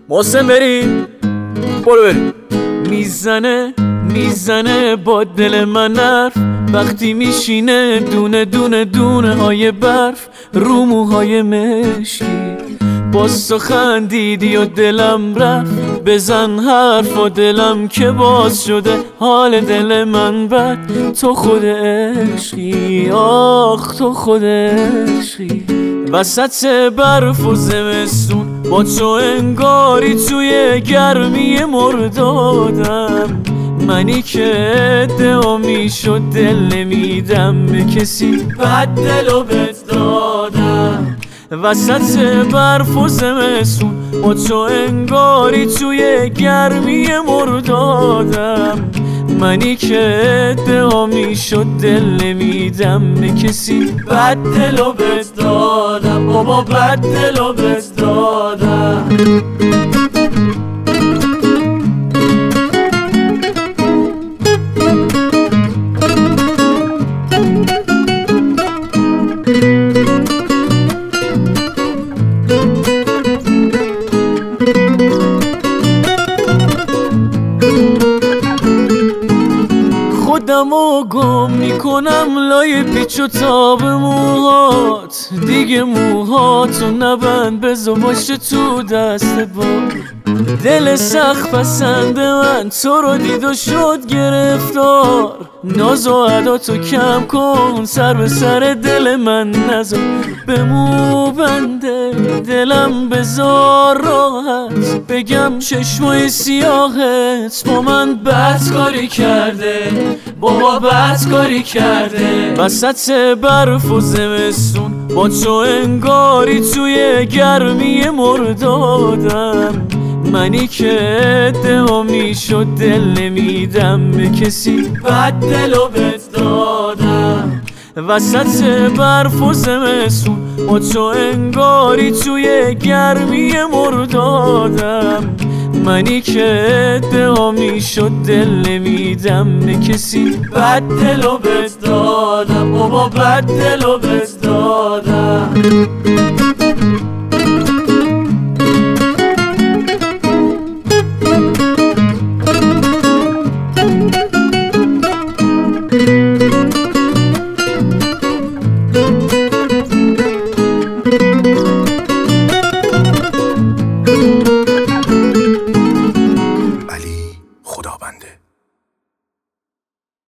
محسن بریم برو بریم. میزنه با دل من حرف وقتی میشینه دونه دونه دونه های برف رو موهای مشکی. باز تو خندیدی و دلم رفت، بزن حرف و دلم که باز شده حال دل من بد. تو خود عشقی، آخ تو خود عشقی. وسط برف و زمستون با تو انگاری توی گرمی مردادم. منی که ادعا میشد دل نمیدم به کسی، بد دل و بد دادم. وسط برف و زمستون با تو انگاری توی گرمی مردادم. منی که ادعا میشد دل نمیدم به کسی، بد دل و بد دادم. بابا بد دل و بد دادم. خودمو گم میکنم لای پیچ و تاب موهات. دیگه موهاتو نبند، بزو باشه تو دست با. دل سخت پسند من تو رو دید و شد گرفتار. ناز و عداتو کم کن، سر به سر دل من نذار. به مو بنده دلم بذار راحت، بگم چشمای سیاهت با من بد کاری کرده. بابا بد کاری کرده. وسط برف و زمستون با تو انگاری توی گرمی مردادم. منی که ادعا میشد دل نمیدم به کسی، بد دل و بد دادم. وسط برف و زمستون با تو انگاری توی گرمی مردادم. منی که ادعا میشد دل نمیدم به کسی، بد دل و بد دادم. بابا بد دل و بد دادم.